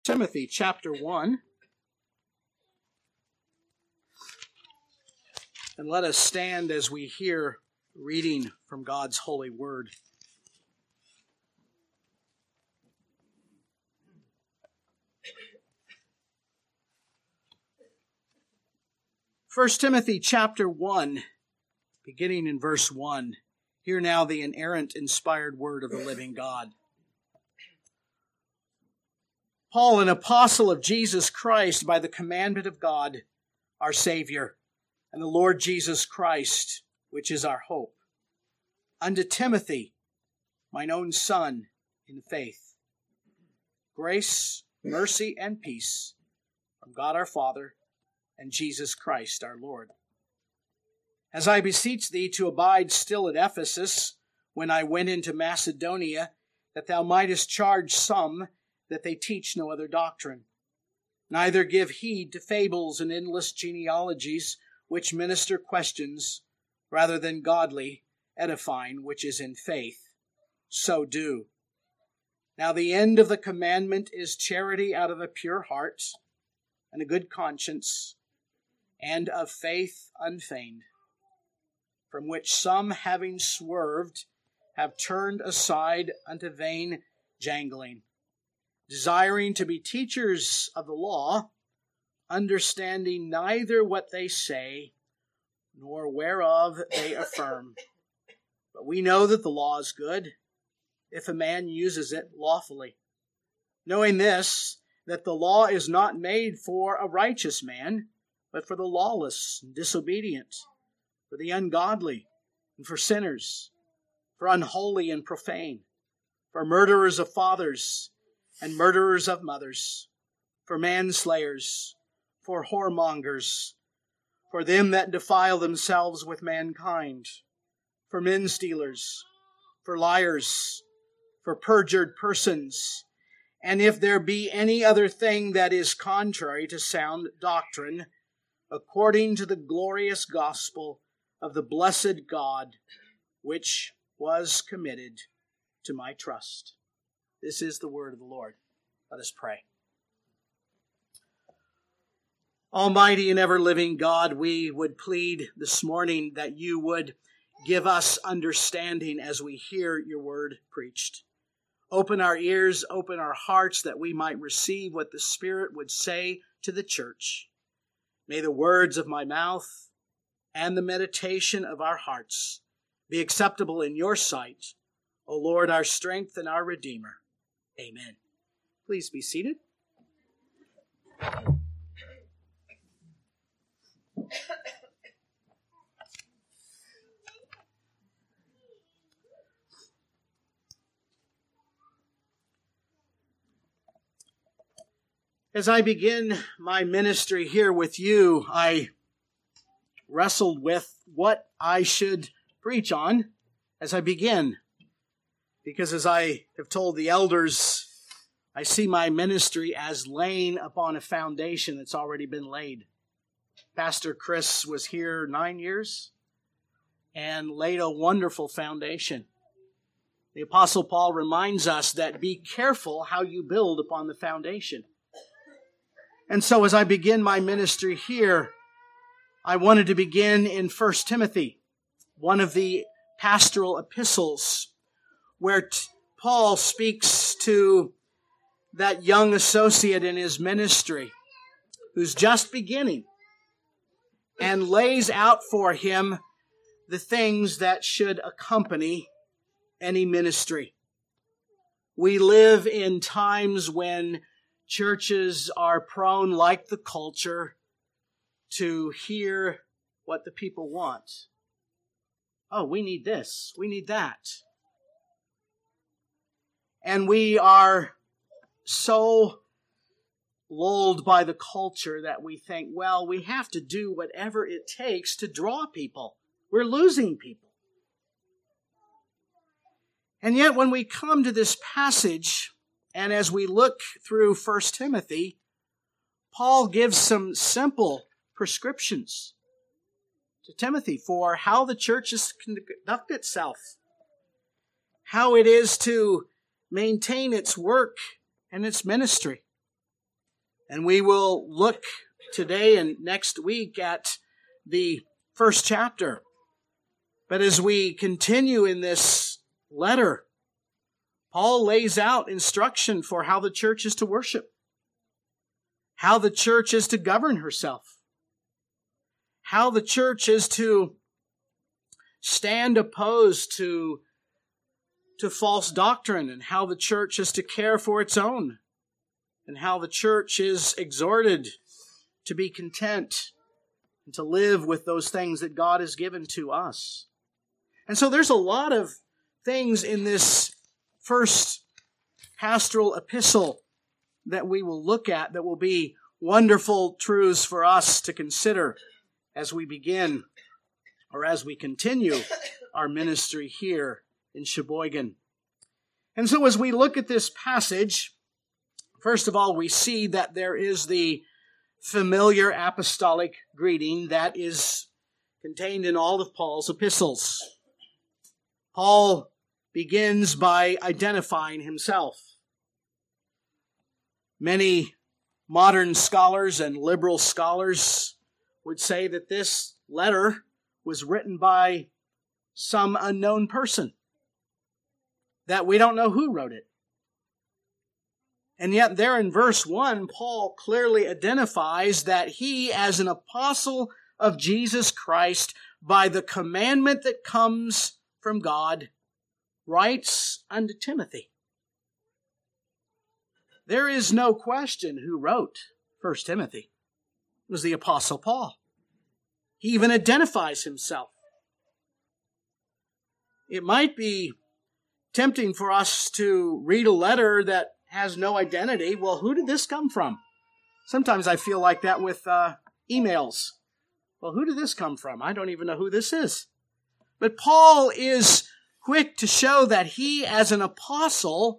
Timothy chapter 1. And let us stand as we hear reading from God's holy word. First Timothy chapter 1, beginning in verse 1. Hear now the inerrant, inspired word of the living God. Paul, an apostle of Jesus Christ, by the commandment of God, our Savior, and the Lord Jesus Christ, which is our hope. Unto Timothy, mine own son in faith. Grace, mercy, and peace from God our Father and Jesus Christ our Lord. As I beseech thee to abide still at Ephesus, when I went into Macedonia, that thou mightest charge some that they teach no other doctrine. Neither give heed to fables and endless genealogies, which minister questions, rather than godly, edifying, which is in faith. So do. Now the end of the commandment is charity out of a pure heart, and a good conscience, and of faith unfeigned, from which some, having swerved, have turned aside unto vain jangling, desiring to be teachers of the law, understanding neither what they say, nor whereof they affirm. But we know that the law is good, if a man uses it lawfully. Knowing this, that the law is not made for a righteous man, but for the lawless and disobedient, for the ungodly, and for sinners, for unholy and profane, for murderers of fathers, and murderers of mothers, for manslayers, for whoremongers, for them that defile themselves with mankind, for men stealers, for liars, for perjured persons, and if there be any other thing that is contrary to sound doctrine, according to the glorious gospel of the blessed God, which was committed to my trust. This is the word of the Lord. Let us pray. Almighty and ever-living God, we would plead this morning that you would give us understanding as we hear your word preached. Open our ears, open our hearts, that we might receive what the Spirit would say to the church. May the words of my mouth and the meditation of our hearts be acceptable in your sight, O Lord, our strength and our Redeemer. Amen. Please be seated. As I begin my ministry here with you, I wrestled with what I should preach on as I begin. Because as I have told the elders, I see my ministry as laying upon a foundation that's already been laid. Pastor Chris was here 9 years and laid a wonderful foundation. The Apostle Paul reminds us that be careful how you build upon the foundation. And so as I begin my ministry here, I wanted to begin in 1 Timothy, one of the pastoral epistles, where Paul speaks to that young associate in his ministry who's just beginning and lays out for him the things that should accompany any ministry. We live in times when churches are prone, like the culture, to hear what the people want. Oh, we need this. We need that. And we are so lulled by the culture that we think, well, we have to do whatever it takes to draw people. We're losing people. And yet when we come to this passage, and as we look through 1 Timothy, Paul gives some simple prescriptions to Timothy for how the church is to conduct itself, how it is to maintain its work and its ministry. And we will look today and next week at the first chapter. But as we continue in this letter, Paul lays out instruction for how the church is to worship, how the church is to govern herself, how the church is to stand opposed to false doctrine, and how the church is to care for its own, and how the church is exhorted to be content and to live with those things that God has given to us. And so there's a lot of things in this first pastoral epistle that we will look at that will be wonderful truths for us to consider as we begin or as we continue our ministry here in Sheboygan. And so as we look at this passage, first of all, we see that there is the familiar apostolic greeting that is contained in all of Paul's epistles. Paul begins by identifying himself. Many modern scholars and liberal scholars would say that this letter was written by some unknown person, that we don't know who wrote it. And yet there in verse 1, Paul clearly identifies that he, as an apostle of Jesus Christ, by the commandment that comes from God, writes unto Timothy. There is no question who wrote 1 Timothy. It was the Apostle Paul. He even identifies himself. It might be tempting for us to read a letter that has no identity. Well, who did this come from? Sometimes I feel like that with emails. Well, who did this come from? I don't even know who this is. But Paul is quick to show that he, as an apostle,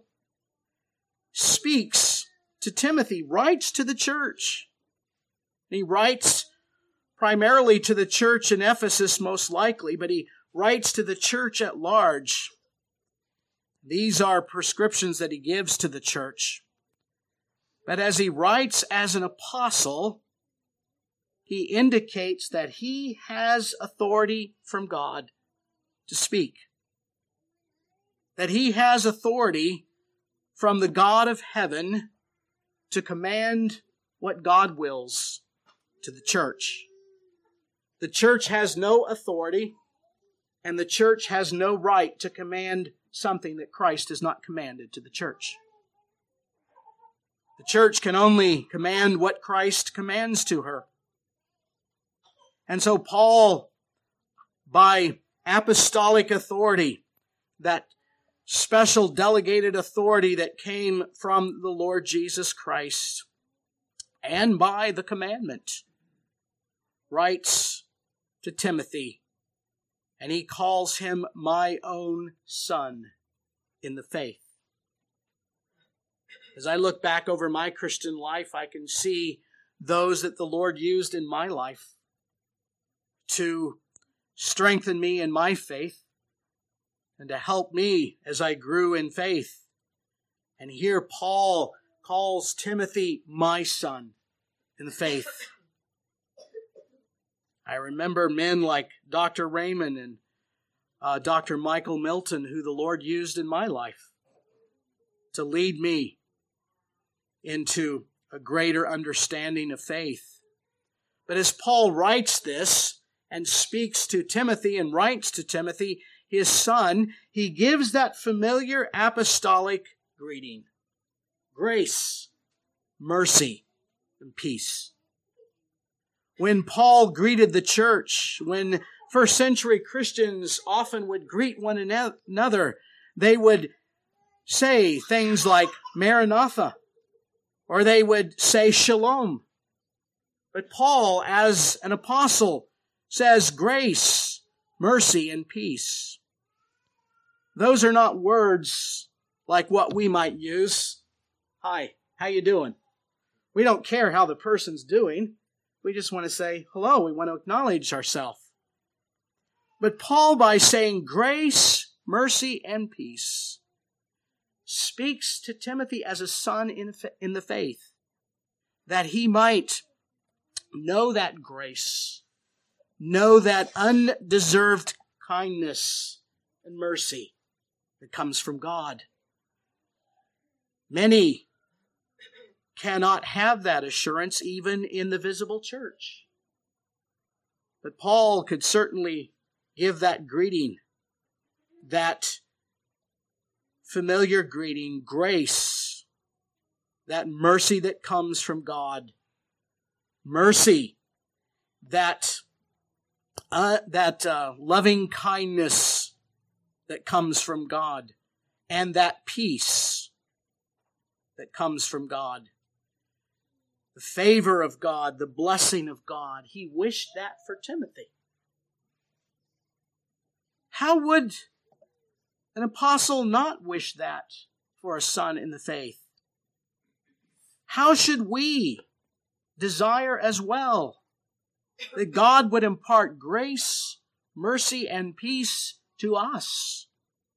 speaks to Timothy, writes to the church. He writes primarily to the church in Ephesus, most likely, but he writes to the church at large. These are prescriptions that he gives to the church. But as he writes as an apostle, he indicates that he has authority from God to speak. That he has authority from the God of heaven to command what God wills to the church. The church has no authority, and the church has no right to command something that Christ has not commanded to the church. The church can only command what Christ commands to her. And so Paul, by apostolic authority, that special delegated authority that came from the Lord Jesus Christ, and by the commandment, writes to Timothy, and he calls him my own son in the faith. As I look back over my Christian life, I can see those that the Lord used in my life to strengthen me in my faith and to help me as I grew in faith. And here Paul calls Timothy my son in the faith. I remember men like Dr. Raymond and Dr. Michael Milton, who the Lord used in my life to lead me into a greater understanding of faith. But as Paul writes this and speaks to Timothy and writes to Timothy, his son, he gives that familiar apostolic greeting. Grace, mercy, and peace. When Paul greeted the church, when first century Christians often would greet one another, they would say things like Maranatha, or they would say Shalom. But Paul, as an apostle, says grace, mercy, and peace. Those are not words like what we might use. Hi, how you doing? We don't care how the person's doing. We just want to say hello. We want to acknowledge ourselves. But Paul, by saying grace, mercy, and peace, speaks to Timothy as a son in the faith. that he might know that grace, know that undeserved kindness and mercy that comes from God. Many cannot have that assurance even in the visible church. But Paul could certainly give that greeting, that familiar greeting, grace, that mercy that comes from God, mercy, that loving kindness that comes from God, and that peace that comes from God. The favor of God, the blessing of God. He wished that for Timothy. How would an apostle not wish that for a son in the faith? How should we desire as well that God would impart grace, mercy, and peace to us?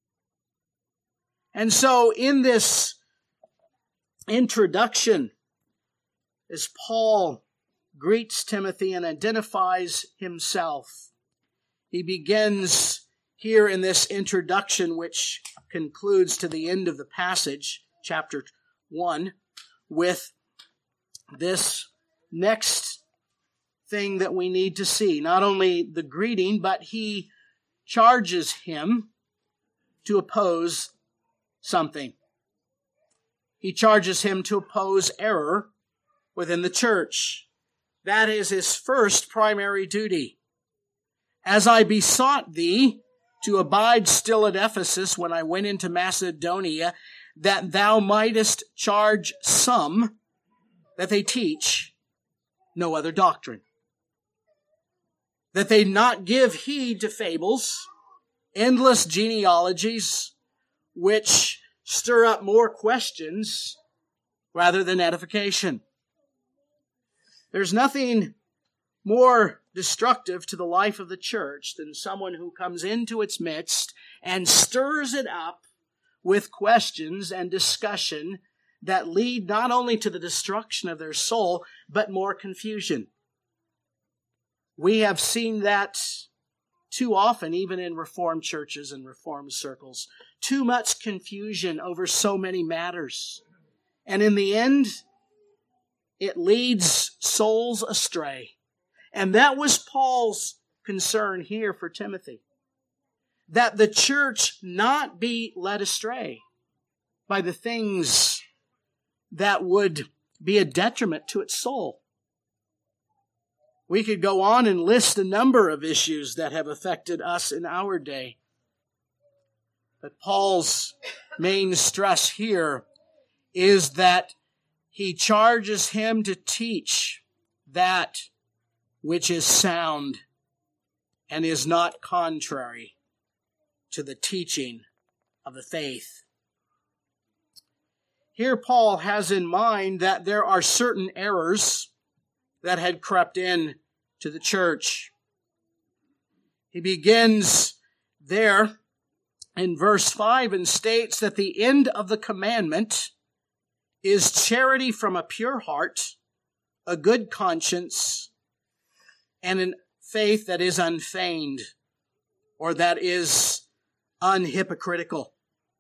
And so in this introduction, as Paul greets Timothy and identifies himself, he begins here in this introduction, which concludes to the end of the passage, chapter 1, with this next thing that we need to see. Not only the greeting, but he charges him to oppose something. He charges him to oppose error within the church. That is his first primary duty. As I besought thee to abide still at Ephesus when I went into Macedonia, that thou mightest charge some that they teach no other doctrine. That they not give heed to fables, endless genealogies, which stir up more questions rather than edification. There's nothing more destructive to the life of the church than someone who comes into its midst and stirs it up with questions and discussion that lead not only to the destruction of their soul, but more confusion. We have seen that too often, even in Reformed churches and Reformed circles. Too much confusion over so many matters. And in the end, it leads souls astray. And that was Paul's concern here for Timothy. That the church not be led astray by the things that would be a detriment to its soul. We could go on and list a number of issues that have affected us in our day. But Paul's main stress here is that he charges him to teach that which is sound and is not contrary to the teaching of the faith. Here Paul has in mind that there are certain errors that had crept in to the church. He begins there in verse 5 and states that the end of the commandment is charity from a pure heart, a good conscience, and a faith that is unfeigned, or that is unhypocritical.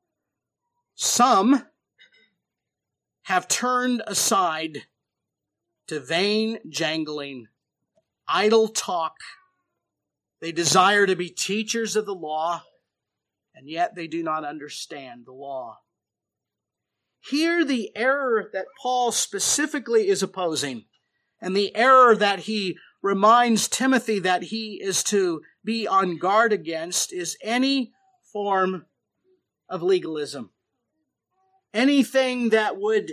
Some have turned aside to vain jangling, idle talk. They desire to be teachers of the law, and yet they do not understand the law. Here the error that Paul specifically is opposing, and the error that he reminds Timothy that he is to be on guard against, is any form of legalism. Anything that would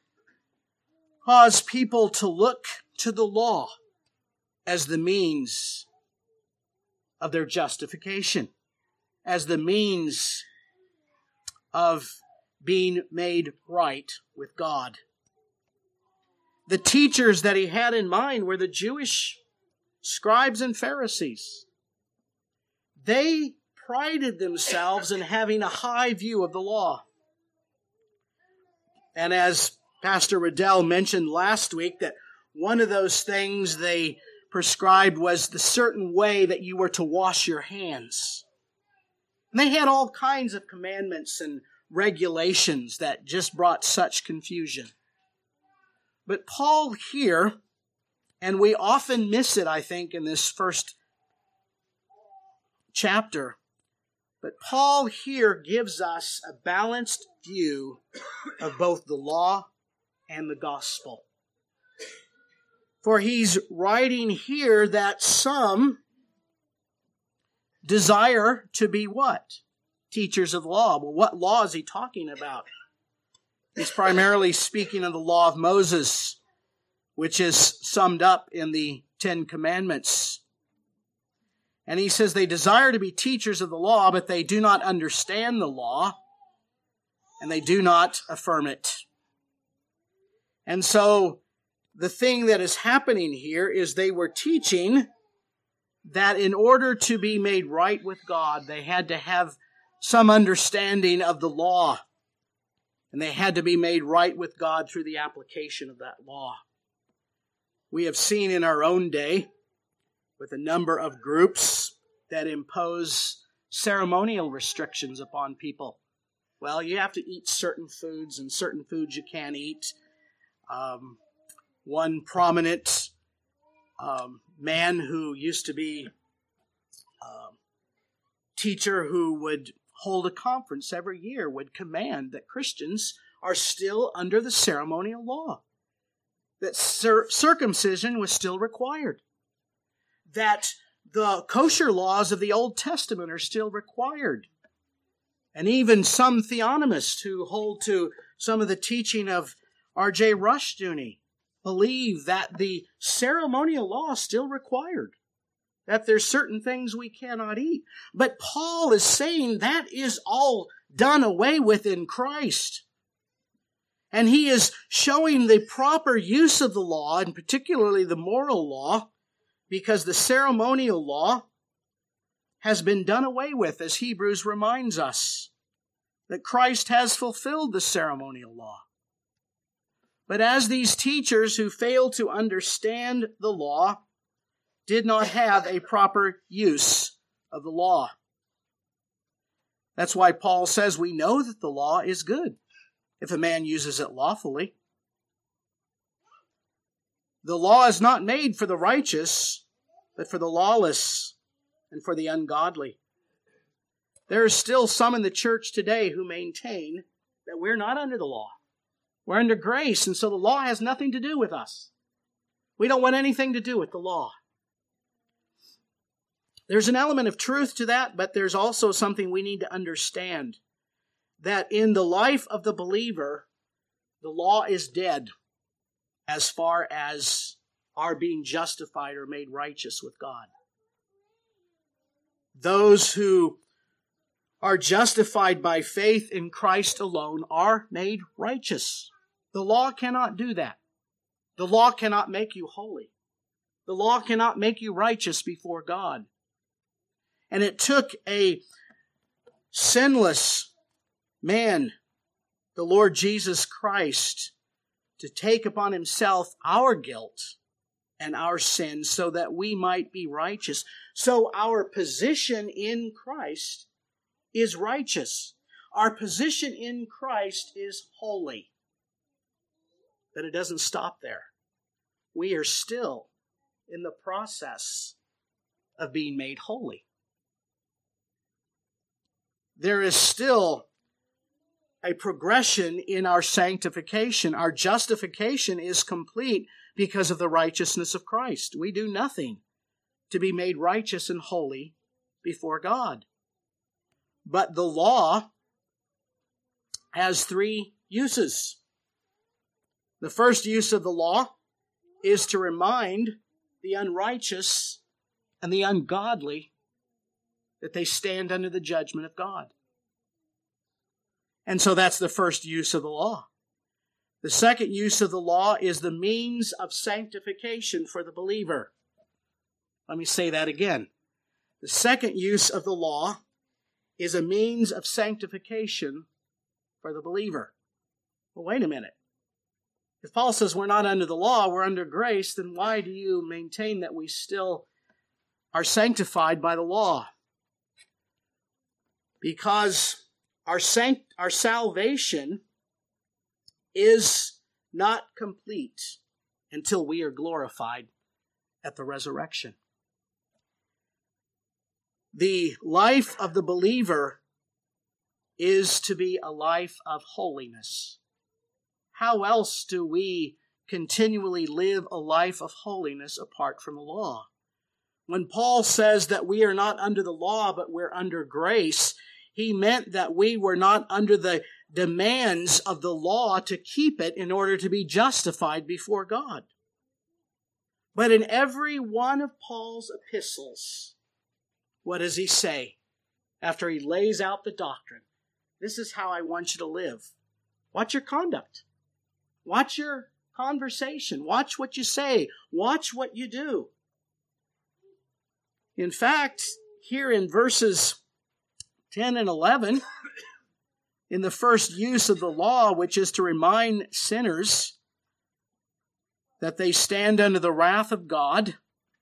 cause people to look to the law as the means of their justification, as the means of being made right with God. The teachers that he had in mind were the Jewish scribes and Pharisees. They prided themselves in having a high view of the law. And as Pastor Riddell mentioned last week that one of those things they prescribed was the certain way that you were to wash your hands. And they had all kinds of commandments and regulations that just brought such confusion. But Paul here, and we often miss it, I think, in this first chapter, but Paul here gives us a balanced view of both the law and the gospel. For he's writing here that some desire to be what? Teachers of law. Well, what law is he talking about? He's primarily speaking of the law of Moses, which is summed up in the Ten Commandments. And he says they desire to be teachers of the law, but they do not understand the law, and they do not affirm it. And so the thing that is happening here is they were teaching that in order to be made right with God, they had to have some understanding of the law. And they had to be made right with God through the application of that law. We have seen in our own day, with a number of groups that impose ceremonial restrictions upon people. Well, you have to eat certain foods, and certain foods you can't eat. One prominent man who used to be a teacher who would hold a conference every year would command that Christians are still under the ceremonial law, that circumcision was still required, that the kosher laws of the Old Testament are still required. And even some theonomists who hold to some of the teaching of R.J. Rushdoony believe that the ceremonial law is still required, that there's certain things we cannot eat. But Paul is saying that is all done away with in Christ. And he is showing the proper use of the law, and particularly the moral law, because the ceremonial law has been done away with, as Hebrews reminds us, that Christ has fulfilled the ceremonial law. But as these teachers who failed to understand the law did not have a proper use of the law. That's why Paul says we know that the law is good if a man uses it lawfully. The law is not made for the righteous, but for the lawless and for the ungodly. There are still some in the church today who maintain that we're not under the law. We're under grace, and so the law has nothing to do with us. We don't want anything to do with the law. There's an element of truth to that, but there's also something we need to understand, that in the life of the believer, the law is dead as far as our being justified or made righteous with God. Those who are justified by faith in Christ alone are made righteous. The law cannot do that. The law cannot make you holy. The law cannot make you righteous before God. And it took a sinless man, the Lord Jesus Christ, to take upon himself our guilt and our sins so that we might be righteous. So our position in Christ is righteous. Our position in Christ is holy. But it doesn't stop there. We are still in the process of being made holy. There is still a progression in our sanctification. Our justification is complete because of the righteousness of Christ. We do nothing to be made righteous and holy before God. But the law has three uses. The first use of the law is to remind the unrighteous and the ungodly that they stand under the judgment of God. And so that's the first use of the law. The second use of the law is the means of sanctification for the believer. Let me say that again. The second use of the law is a means of sanctification for the believer. Well, wait a minute. If Paul says we're not under the law, we're under grace, then why do you maintain that we still are sanctified by the law? Because our salvation is not complete until we are glorified at the resurrection. The life of the believer is to be a life of holiness. How else do we continually live a life of holiness apart from the law? When Paul says that we are not under the law, but we're under grace, he meant that we were not under the demands of the law to keep it in order to be justified before God. But in every one of Paul's epistles, what does he say after he lays out the doctrine? This is how I want you to live. Watch your conduct. Watch your conversation. Watch what you say. Watch what you do. In fact, here in verses 10 and 11, in the first use of the law, which is to remind sinners that they stand under the wrath of God,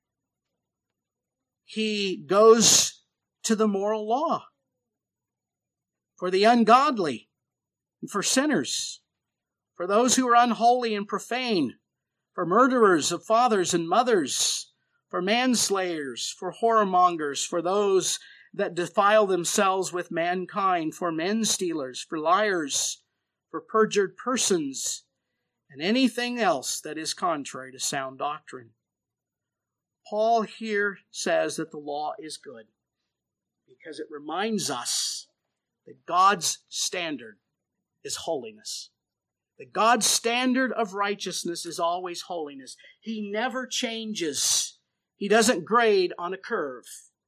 he goes to the moral law for the ungodly and for sinners, for those who are unholy and profane, for murderers of fathers and mothers, for manslayers, for whoremongers, for those that defile themselves with mankind, for men stealers, for liars, for perjured persons, and anything else that is contrary to sound doctrine. Paul here says that the law is good because it reminds us that God's standard is holiness. That God's standard of righteousness is always holiness. He never changes. He doesn't grade on a curve.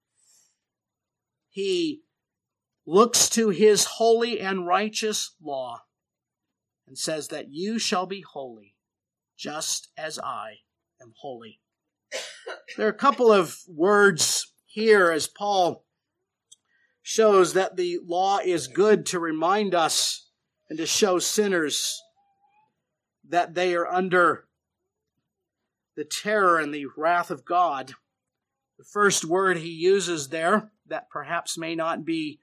He looks to his holy and righteous law and says that you shall be holy just as I am holy. There are a couple of words here as Paul shows that the law is good to remind us and to show sinners that they are under the terror and the wrath of God. The first word he uses there that perhaps may not be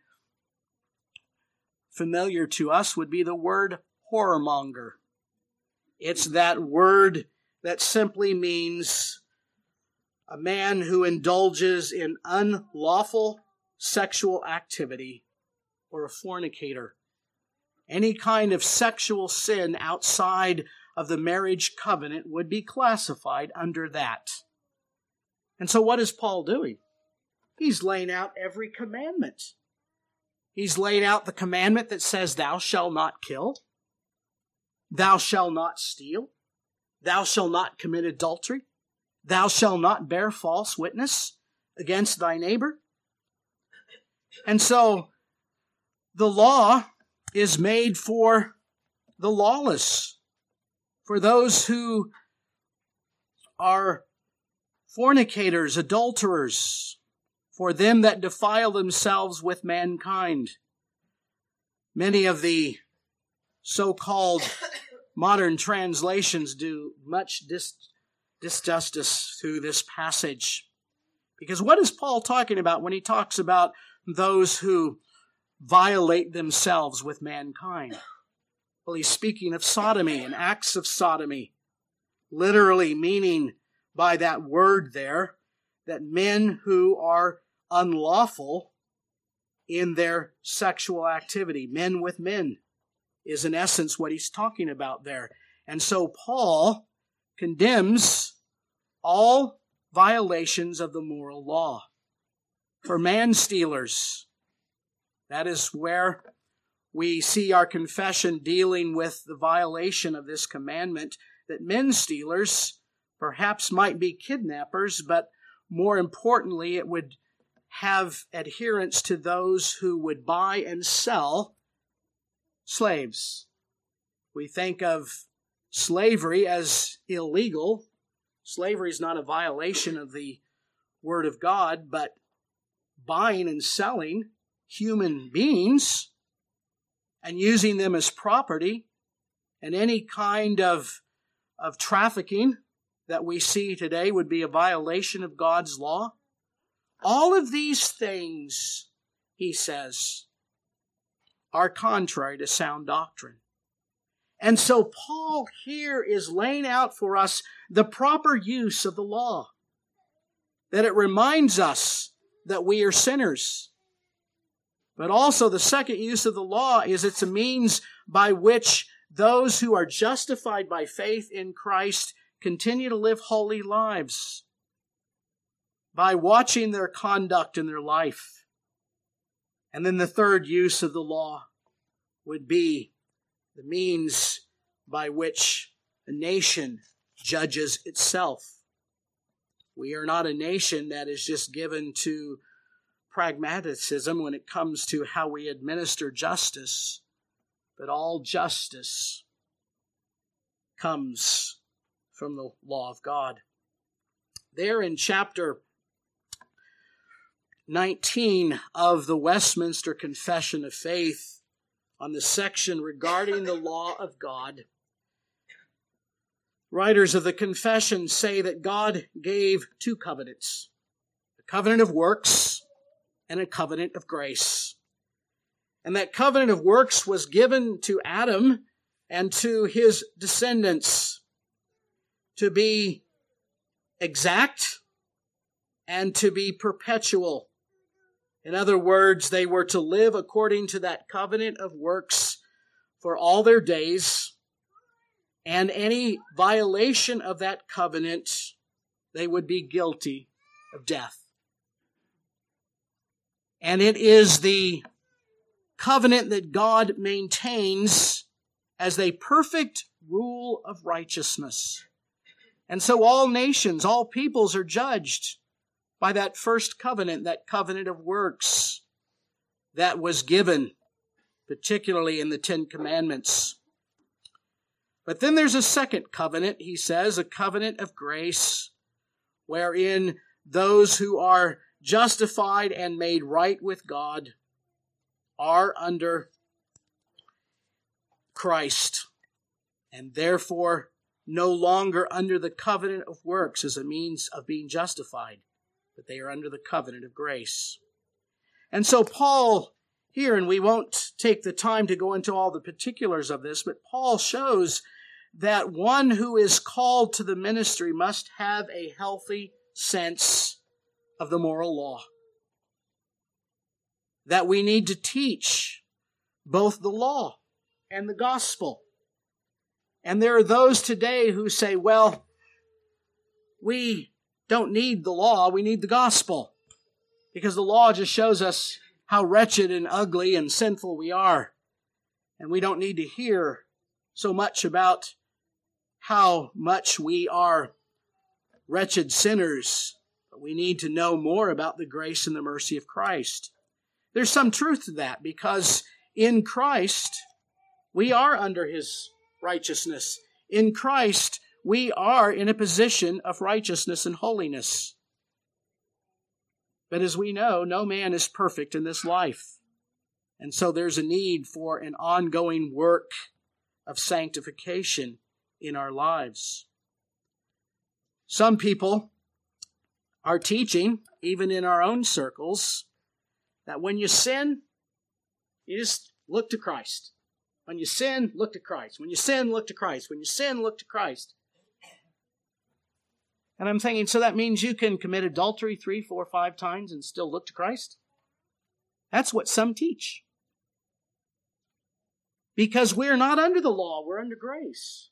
familiar to us would be the word whoremonger. It's that word that simply means a man who indulges in unlawful sexual activity or a fornicator. Any kind of sexual sin outside of the marriage covenant would be classified under that. And so what is Paul doing? He's laying out every commandment. He's laying out the commandment that says, thou shalt not kill, thou shalt not steal, thou shalt not commit adultery, thou shalt not bear false witness against thy neighbor. And so the law is made for the lawless, for those who are fornicators, adulterers, for them that defile themselves with mankind. Many of the so-called modern translations do much disjustice to this passage. Because what is Paul talking about when he talks about those who violate themselves with mankind? Well, he's speaking of sodomy and acts of sodomy, literally meaning by that word there that men who are unlawful in their sexual activity, men with men, is in essence what he's talking about there. And so Paul condemns all violations of the moral law. For man-stealers, that is where we see our confession dealing with the violation of this commandment, that men-stealers perhaps might be kidnappers, but more importantly, it would have adherence to those who would buy and sell slaves. We think of slavery as illegal. Slavery is not a violation of the Word of God, but buying and selling human beings and using them as property and any kind of of trafficking that we see today would be a violation of God's law. All of these things, he says, are contrary to sound doctrine. And so Paul here is laying out for us the proper use of the law, that it reminds us that we are sinners. But also the second use of the law is it's a means by which those who are justified by faith in Christ continue to live holy lives by watching their conduct in their life. And then the third use of the law would be the means by which a nation judges itself. We are not a nation that is just given to pragmatism when it comes to how we administer justice, but all justice comes from the law of God. There in chapter 19 of the Westminster Confession of Faith, on the section regarding the law of God, writers of the confession say that God gave two covenants, a covenant of works and a covenant of grace. And that covenant of works was given to Adam and to his descendants to be exact and to be perpetual. In other words, they were to live according to that covenant of works for all their days, and any violation of that covenant, they would be guilty of death. And it is the covenant that God maintains as a perfect rule of righteousness. And so all nations, all peoples are judged by that first covenant, that covenant of works that was given, particularly in the Ten Commandments. But then there's a second covenant, he says, a covenant of grace, wherein those who are justified and made right with God are under Christ, and therefore no longer under the covenant of works as a means of being justified, but they are under the covenant of grace. And so Paul here, and we won't take the time to go into all the particulars of this, but Paul shows that one who is called to the ministry must have a healthy sense of the moral law. That we need to teach both the law and the gospel. And there are those today who say, well, we don't need the law, we need the gospel. Because the law just shows us how wretched and ugly and sinful we are. And we don't need to hear so much about how much we are wretched sinners. But we need to know more about the grace and the mercy of Christ. There's some truth to that, because in Christ, we are under His righteousness. In Christ, we are in a position of righteousness and holiness. But as we know, no man is perfect in this life. And so there's a need for an ongoing work of sanctification in our lives. Some people are teaching, even in our own circles, that when you sin, you just look to Christ. When you sin, look to Christ. When you sin, look to Christ. When you sin, look to Christ. And I'm thinking, so that means you can commit adultery 3, 4, 5 times and still look to Christ? That's what some teach. Because we're not under the law, we're under grace.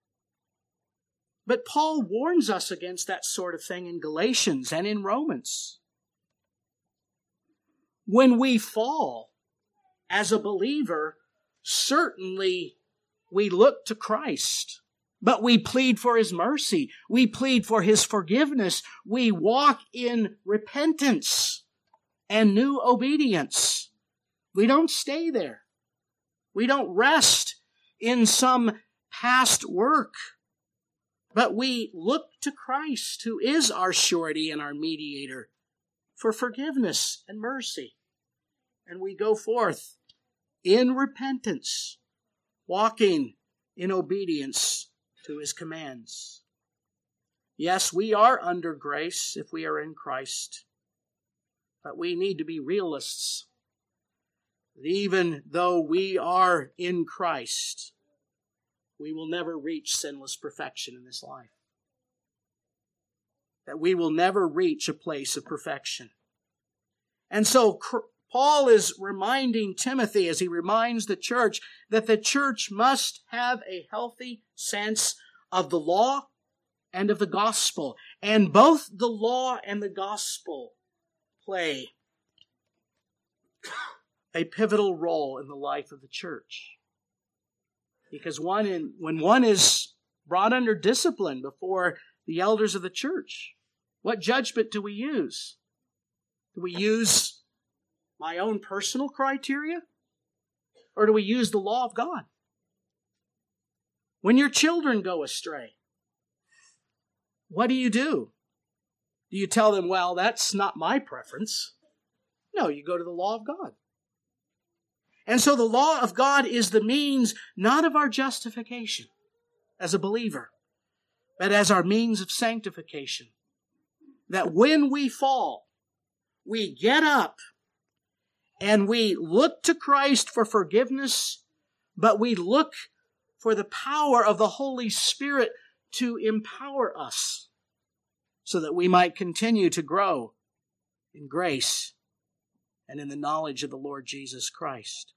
But Paul warns us against that sort of thing in Galatians and in Romans. When we fall as a believer, certainly we look to Christ. But we plead for His mercy. We plead for His forgiveness. We walk in repentance and new obedience. We don't stay there. We don't rest in some past work. But we look to Christ, who is our surety and our mediator, for forgiveness and mercy. And we go forth in repentance, walking in obedience to his commands. Yes, we are under grace if we are in Christ, but we need to be realists. Even though we are in Christ, we will never reach sinless perfection in this life. That we will never reach a place of perfection. And so Paul is reminding Timothy, as he reminds the church, that the church must have a healthy sense of the law and of the gospel. And both the law and the gospel play a pivotal role in the life of the church. Because when one is brought under discipline before the elders of the church, what judgment do we use? Do we use my own personal criteria? Or do we use the law of God? When your children go astray, what do? Do you tell them, well, that's not my preference? No, you go to the law of God. And so the law of God is the means not of our justification as a believer, but as our means of sanctification. That when we fall, we get up and we look to Christ for forgiveness, but we look for the power of the Holy Spirit to empower us so that we might continue to grow in grace and in the knowledge of the Lord Jesus Christ.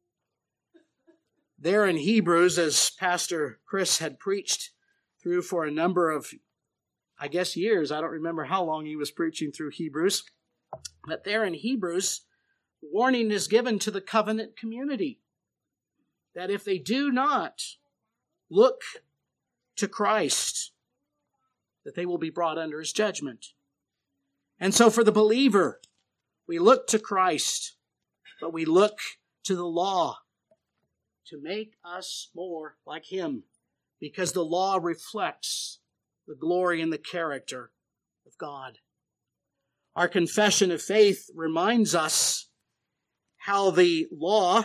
There in Hebrews, as Pastor Chris had preached through for a number of, years, I don't remember how long he was preaching through Hebrews, but there in Hebrews, warning is given to the covenant community that if they do not look to Christ, that they will be brought under his judgment. And so for the believer, we look to Christ, but we look to the law to make us more like him, because the law reflects the glory and the character of God. Our confession of faith reminds us how the law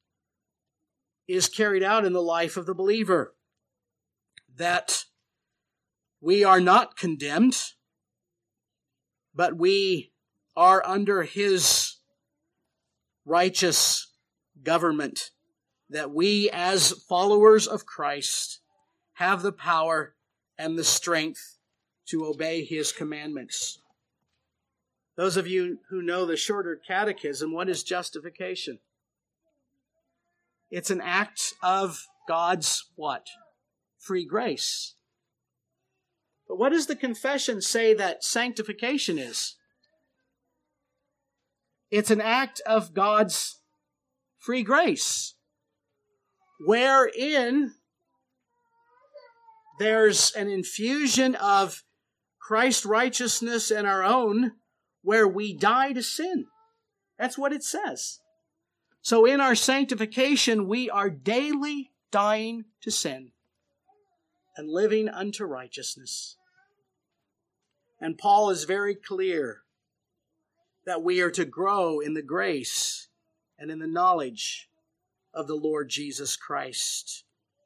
is carried out in the life of the believer, that we are not condemned, but we are under his righteous government, that we as followers of Christ have the power and the strength to obey his commandments. Those of you who know the shorter catechism, what is justification? It's an act of God's what? Free grace. But what does the confession say that sanctification is? It's an act of God's free grace, wherein there's an infusion of Christ's righteousness and our own, where we die to sin. That's what it says. So in our sanctification, we are daily dying to sin and living unto righteousness. And Paul is very clear that we are to grow in the grace and in the knowledge of the Lord Jesus Christ.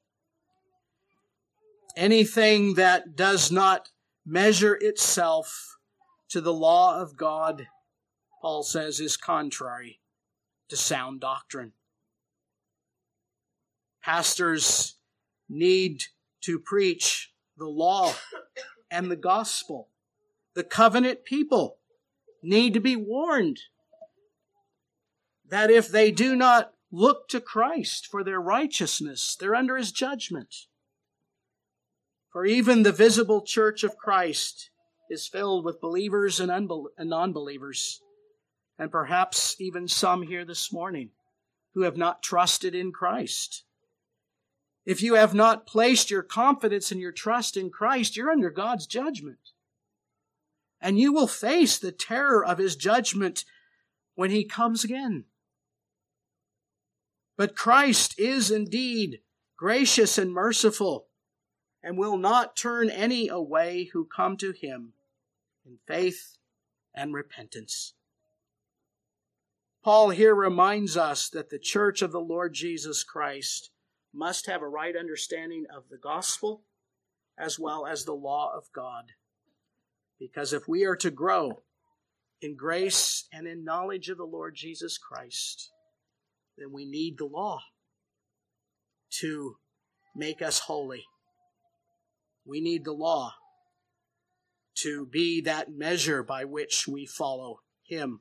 Anything that does not measure itself to the law of God, Paul says, is contrary to sound doctrine. Pastors need to preach the law and the gospel. The covenant people need to be warned that if they do not look to Christ for their righteousness, they're under his judgment. For even the visible church of Christ is filled with believers and non-believers, and perhaps even some here this morning who have not trusted in Christ. If you have not placed your confidence and your trust in Christ, you're under God's judgment. And you will face the terror of his judgment when he comes again. But Christ is indeed gracious and merciful, and will not turn any away who come to him in faith and repentance. Paul here reminds us that the church of the Lord Jesus Christ must have a right understanding of the gospel as well as the law of God. Because if we are to grow in grace and in knowledge of the Lord Jesus Christ, then we need the law to make us holy. We need the law to be that measure by which we follow Him.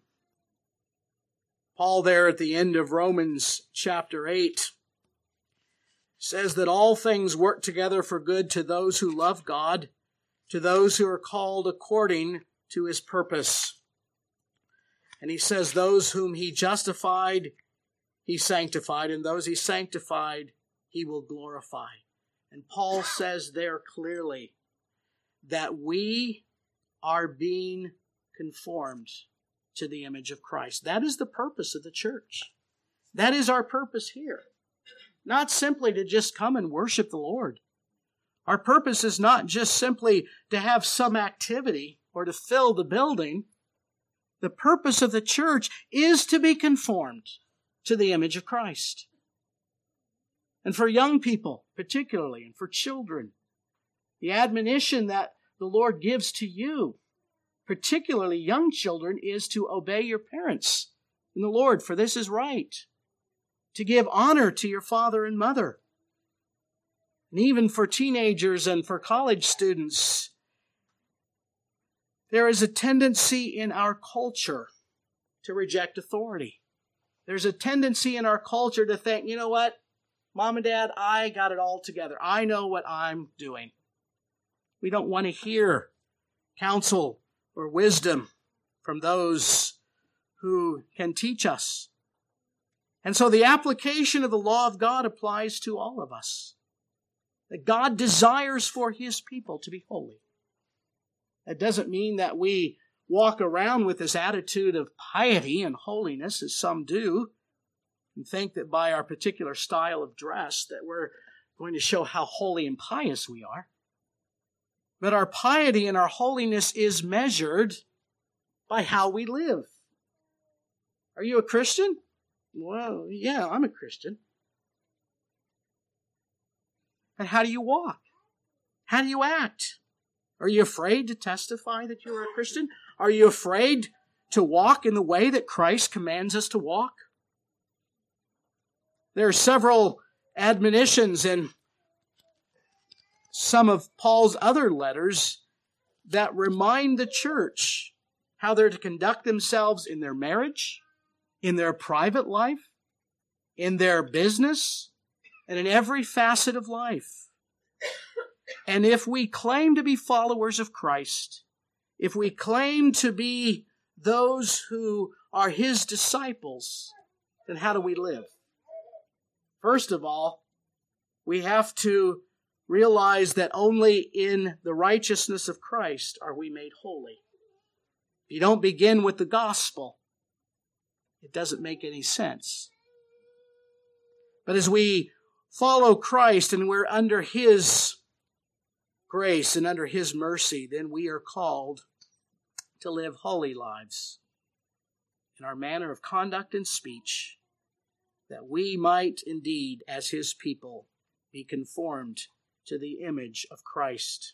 Paul there at the end of Romans chapter 8 says that all things work together for good to those who love God, to those who are called according to His purpose. And he says those whom He justified, He sanctified, and those He sanctified, He will glorify. And Paul says there clearly that we are being conformed to the image of Christ. That is the purpose of the church. That is our purpose here. Not simply to just come and worship the Lord. Our purpose is not just simply to have some activity or to fill the building. The purpose of the church is to be conformed to the image of Christ. And for young people, particularly, and for children, the admonition that the Lord gives to you, particularly young children, is to obey your parents in the Lord, for this is right. To give honor to your father and mother. And even for teenagers and for college students, there is a tendency in our culture to reject authority. There's a tendency in our culture to think, you know what, Mom and Dad, I got it all together. I know what I'm doing. We don't want to hear counsel or wisdom from those who can teach us. And so the application of the law of God applies to all of us. That God desires for His people to be holy. That doesn't mean that we walk around with this attitude of piety and holiness, as some do, and think that by our particular style of dress that we're going to show how holy and pious we are. But our piety and our holiness is measured by how we live. Are you a Christian? Well, yeah, I'm a Christian. And how do you walk? How do you act? Are you afraid to testify that you are a Christian? Are you afraid to walk in the way that Christ commands us to walk? There are several admonitions in some of Paul's other letters that remind the church how they're to conduct themselves in their marriage, in their private life, in their business, and in every facet of life. And if we claim to be followers of Christ, if we claim to be those who are His disciples, then how do we live? First of all, we have to realize that only in the righteousness of Christ are we made holy. If you don't begin with the gospel, it doesn't make any sense. But as we follow Christ and we're under His grace and under His mercy, then we are called to live holy lives in our manner of conduct and speech, that we might indeed, as His people, be conformed to the image of Christ.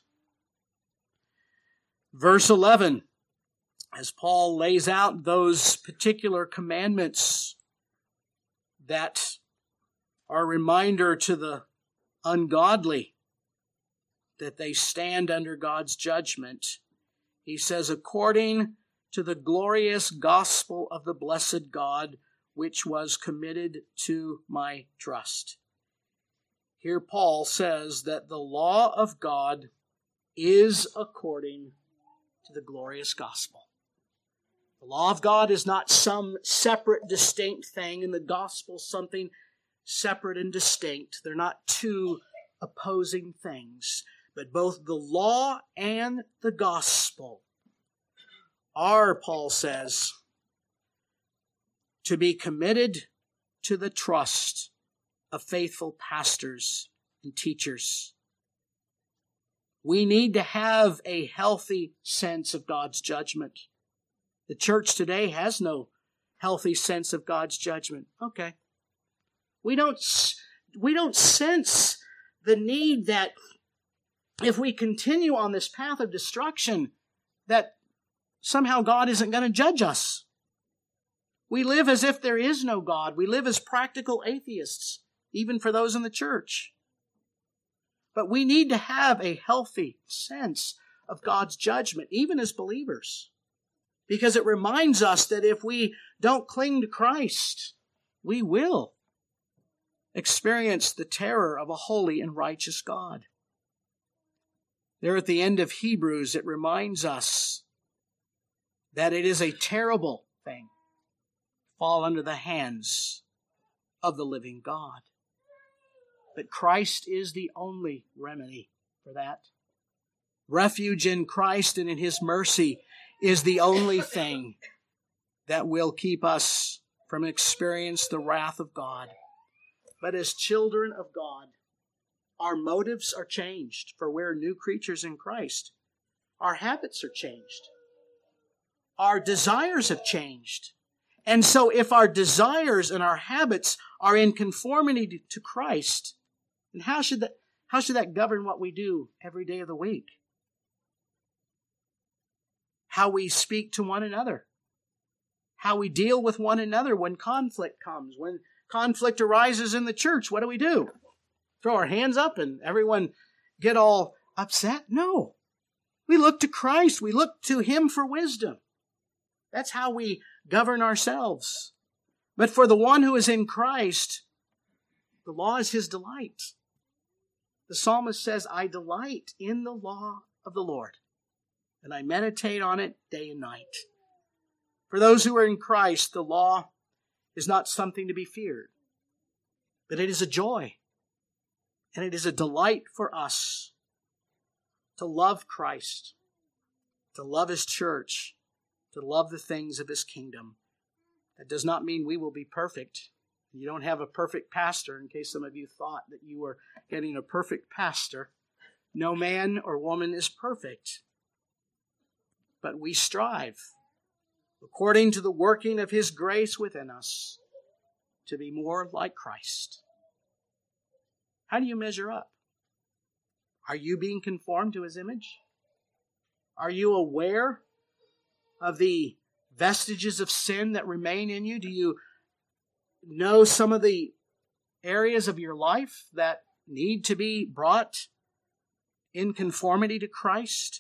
Verse 11, as Paul lays out those particular commandments that are a reminder to the ungodly that they stand under God's judgment, he says, according to the glorious gospel of the blessed God, which was committed to my trust. Here Paul says that the law of God is according to the glorious gospel. The law of God is not some separate, distinct thing, and the gospel something separate and distinct. They're not two opposing things. But both the law and the gospel are, Paul says, to be committed to the trust of faithful pastors and teachers. We need to have a healthy sense of God's judgment. The church today has no healthy sense of God's judgment. Okay. We don't sense the need that if we continue on this path of destruction, that somehow God isn't going to judge us. We live as if there is no God. We live as practical atheists, even for those in the church. But we need to have a healthy sense of God's judgment, even as believers, because it reminds us that if we don't cling to Christ, we will experience the terror of a holy and righteous God. There at the end of Hebrews, it reminds us that it is a terrible thing to fall under the hands of the living God. But Christ is the only remedy for that. Refuge in Christ and in His mercy is the only thing that will keep us from experiencing the wrath of God. But as children of God, our motives are changed, for we're new creatures in Christ. Our habits are changed. Our desires have changed. And so if our desires and our habits are in conformity to Christ, then how should that govern what we do every day of the week? How we speak to one another. How we deal with one another when conflict comes. When conflict arises in the church, what do? Throw our hands up and everyone get all upset? No. We look to Christ. We look to Him for wisdom. That's how we govern ourselves. But for the one who is in Christ, the law is his delight. The psalmist says, I delight in the law of the Lord, and I meditate on it day and night. For those who are in Christ, the law is not something to be feared, but it is a joy. And it is a delight for us to love Christ, to love His church, to love the things of His kingdom. That does not mean we will be perfect. You don't have a perfect pastor, in case some of you thought that you were getting a perfect pastor. No man or woman is perfect. But we strive, according to the working of His grace within us, to be more like Christ. How do you measure up? Are you being conformed to His image? Are you aware of the vestiges of sin that remain in you? Do you know some of the areas of your life that need to be brought in conformity to Christ?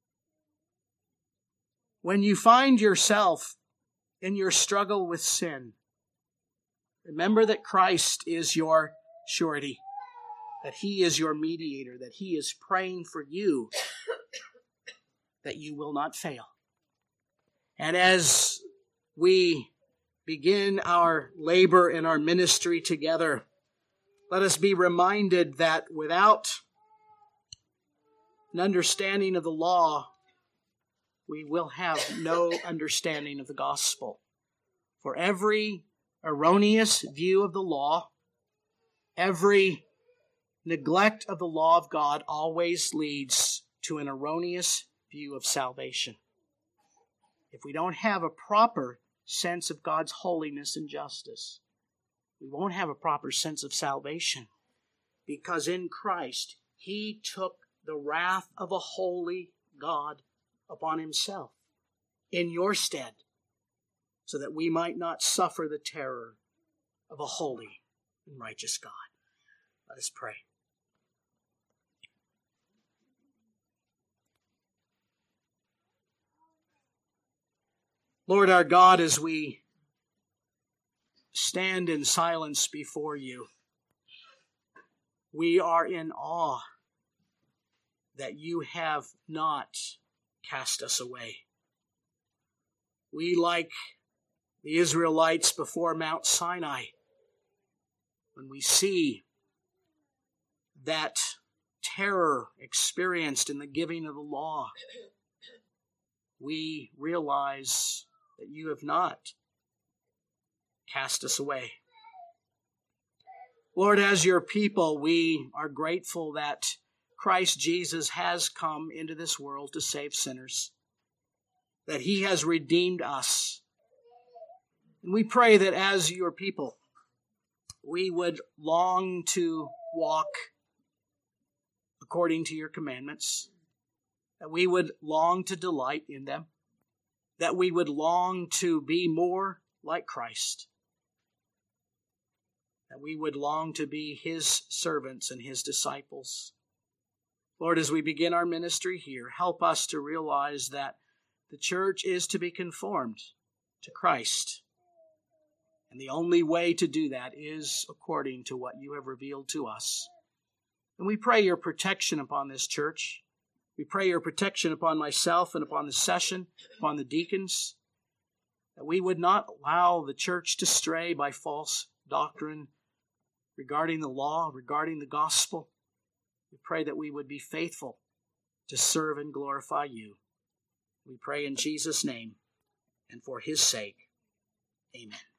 When you find yourself in your struggle with sin, remember that Christ is your surety, that He is your mediator, that He is praying for you, that you will not fail. And as we begin our labor and our ministry together, let us be reminded that without an understanding of the law, we will have no understanding of the gospel. For every erroneous view of the law, every neglect of the law of God always leads to an erroneous view of salvation. If we don't have a proper sense of God's holiness and justice, we won't have a proper sense of salvation, because in Christ He took the wrath of a holy God upon Himself in your stead, so that we might not suffer the terror of a holy and righteous God. Let us pray. Lord our God, as we stand in silence before You, we are in awe that You have not cast us away. We, like the Israelites before Mount Sinai, when we see that terror experienced in the giving of the law, we realize that You have not cast us away. Lord, as Your people, we are grateful that Christ Jesus has come into this world to save sinners, that He has redeemed us. And we pray that as Your people, we would long to walk according to your commandments, that we would long to delight in them, that we would long to be more like Christ, that we would long to be his servants and his disciples. Lord, as we begin our ministry here, help us to realize that the church is to be conformed to Christ. And the only way to do that is according to what you have revealed to us. And we pray your protection upon this church. We pray your protection upon myself and upon the session, upon the deacons, that we would not allow the church to stray by false doctrine regarding the law, regarding the gospel. We pray that we would be faithful to serve and glorify you. We pray in Jesus' name and for his sake. Amen.